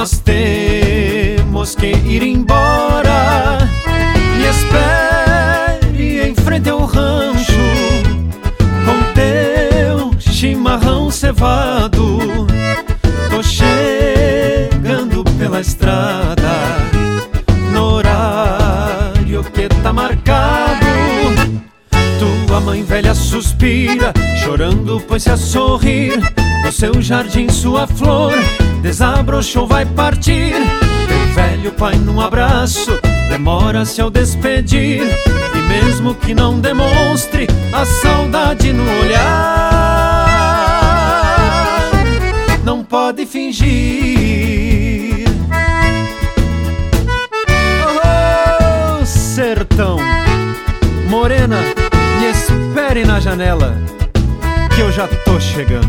nós temos que ir embora. Me espere em frente ao rancho com teu chimarrão cevado. Tô chegando pela estrada no horário que tá marcado. Tua mãe velha suspira, chorando põe-se a sorrir. No seu jardim sua flor desabrochou, vai partir. Teu velho pai num abraço demora-se ao despedir. E mesmo que não demonstre a saudade no olhar, não pode fingir. Oh, sertão, morena, me espere na janela que eu já tô chegando.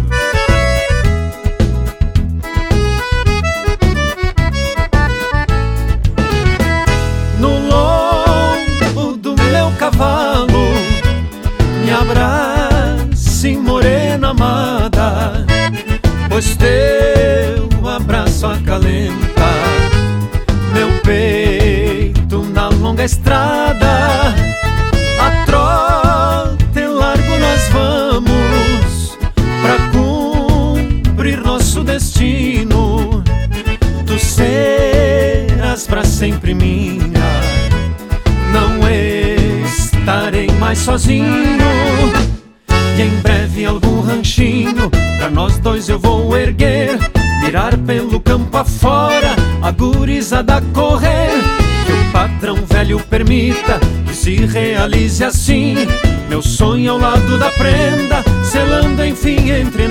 No lombo do meu cavalo me abrace, morena amada, pois teu abraço acalenta meu peito na longa estrada. A trote largo nós vamos pra cumprir nosso destino. Tu serás pra sempre minha, não estarei mais sozinho. E em breve algum ranchinho pra nós dois eu vou erguer, virar pelo campo afora, a gurizada correr. Que o patrão velho permita que se realize assim meu sonho ao lado da prenda, selando enfim entre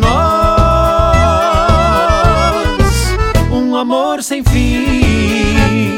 nós um amor sem fim.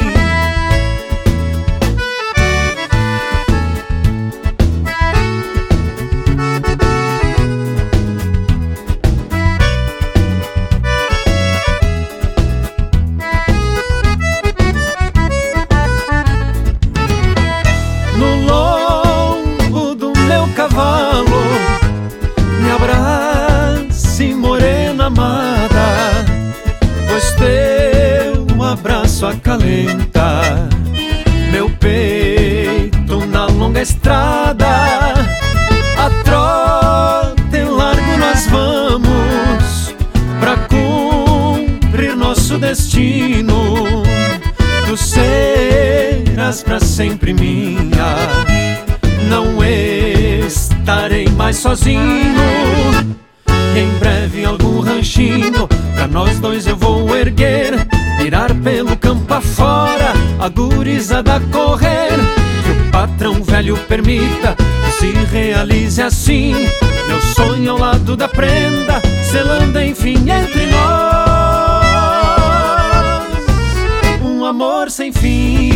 Cavalo, me abrace, morena amada, pois teu abraço acalenta meu peito na longa estrada. A trote largo nós vamos pra cumprir nosso destino. Tu serás pra sempre minha, não estarei mais sozinho. E em breve algum ranchinho pra nós dois eu vou erguer, virar pelo campo afora, a gurizada correr. Que o patrão velho permita que se realize assim meu sonho ao lado da prenda, selando enfim entre nós um amor sem fim.